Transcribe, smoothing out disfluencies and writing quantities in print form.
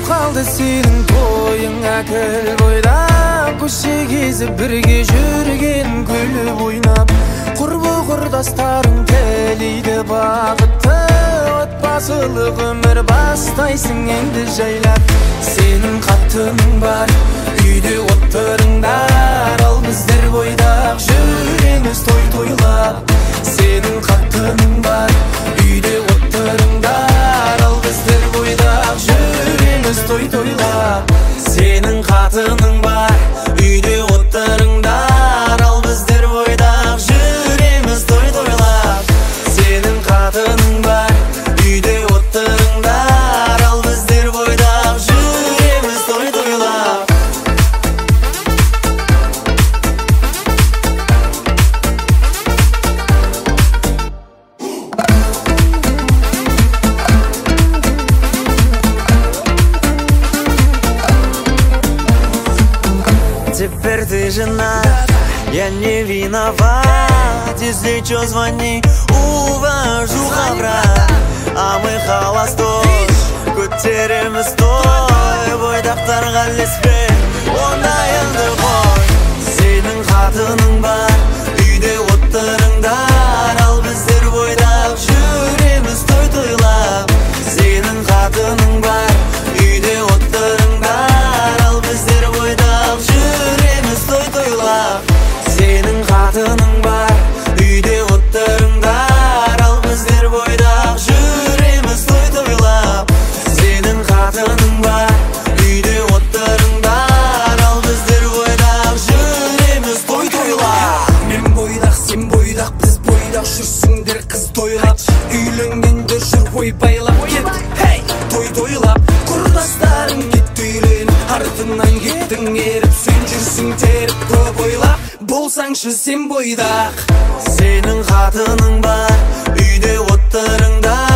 қалды сенің тойыңа кіл бойдақ көше кезіп бірге жүрген күліп ойнап құрбы құрдастарың тілейді бақытты отбасылық өмір бастайсың енді жайлап сенің қатының бар үйде отырыңдар ал біздер бойдақ жүреміз той тойлап сенің қатының бар үйде отырыңдар ал біздер бойдақ жүреміз той тойлап сенің қатының бар үйде отырыңдар ал біздер бойдақ жүреміз той тойлап сенің қатының бар үйде отырыңдар ал біздер бойдақ жүреміз той тойлап Теперь ты женат, я не виноват. Если чё, звони, увожу хабрат. А мы холостой, көтереміз той. Бойдақтарға ілеспе, онда енді қой. Сенің қатының бар, үйде отырыңдар. Ал біздер бойдақ жүреміз той тойлап. Сенің қатының бар, үйде отырыңдар. Ал біздер бойдақ жүреміз той тойлап сенің қатының бар үйде отырыңдар ал біздер бойдақ жүреміз той тойлап сенің қатының бар үйде отырыңдар ал біздер бойдақ жүреміз той тойлап мен бойдақ сен бойдақ біз бойдақ жүрсіңдер қыз тойлап үйленгенде жүр ойбайлап кет той тойлап құрдастарың кетті үйлен артыңнан кеттің еріп сен жүрсің теріп көп ойлап болсаңшы сен бойдақ сенің қатының бар үйде отырыңдар